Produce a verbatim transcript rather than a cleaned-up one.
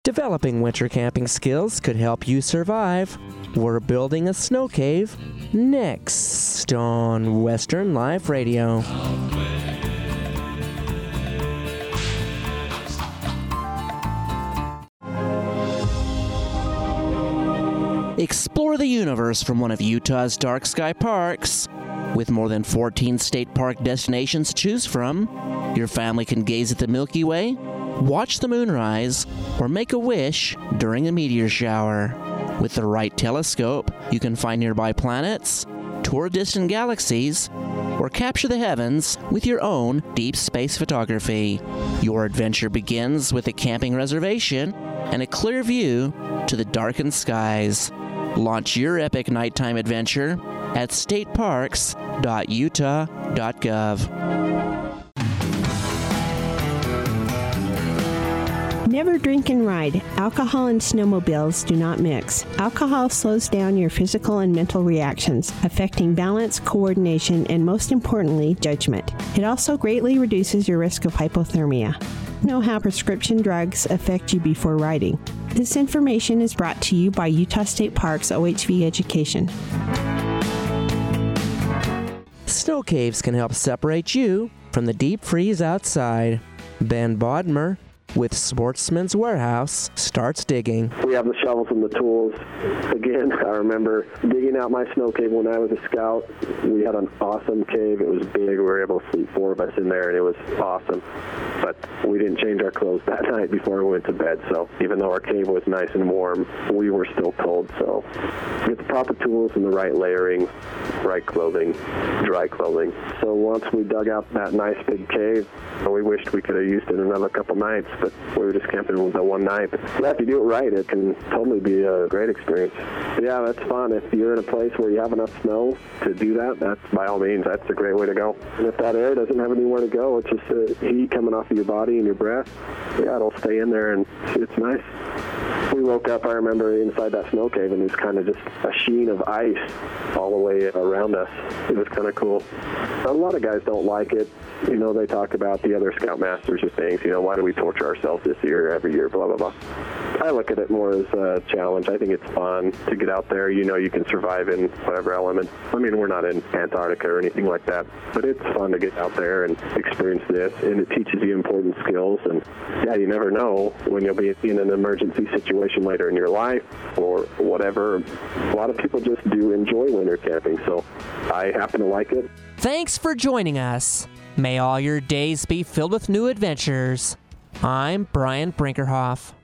Developing winter camping skills could help you survive. We're building a snow cave next on Western Life Radio. Explore the universe from one of Utah's dark sky parks. With more than fourteen state park destinations to choose from, your family can gaze at the Milky Way, watch the moonrise, or make a wish during a meteor shower. With the right telescope, you can find nearby planets, tour distant galaxies, or capture the heavens with your own deep space photography. Your adventure begins with a camping reservation and a clear view to the darkened skies. Launch your epic nighttime adventure at state parks dot utah dot gov. Never drink and ride. Alcohol and snowmobiles do not mix. Alcohol slows down your physical and mental reactions, affecting balance, coordination, and most importantly, judgment. It also greatly reduces your risk of hypothermia. Know how prescription drugs affect you before riding. This information is brought to you by Utah State Parks O H V Education. Snow caves can help separate you from the deep freeze outside. Ben Bodmer with Sportsman's Warehouse starts digging. We have the shovels and the tools. Again, I remember digging out my snow cave when I was a scout. We had an awesome cave. It was big. We were able to sleep four of us in there, and it was awesome. But we didn't change our clothes that night before we went to bed. So even though our cave was nice and warm, we were still cold. So get the proper tools and the right layering, right clothing, dry clothing. So once we dug out that nice big cave, we wished we could have used it another couple nights, but we were just camping with the one night. But yeah, if you do it right, it can totally be a great experience. But yeah, that's fun. If you're in a place where you have enough snow to do that, that's by all means, that's a great way to go. And if that air doesn't have anywhere to go, it's just the heat coming off of your body and your breath, yeah, it'll stay in there, and it's nice. We woke up, I remember, inside that snow cave, and it was kind of just a sheen of ice all the way around us. It was kind of cool. A lot of guys don't like it. You know, they talk about the other Scoutmasters or things, you know, why do we torture ourselves this year, every year, blah, blah, blah. I look at it more as a challenge. I think it's fun to get out there. You know, you can survive in whatever element. I mean, we're not in Antarctica or anything like that, but it's fun to get out there and experience this, and it teaches you important skills. And, yeah, you never know when you'll be in an emergency situation later in your life or whatever. A lot of people just do enjoy winter camping, so I happen to like it. Thanks for joining us. May all your days be filled with new adventures. I'm Brian Brinkerhoff.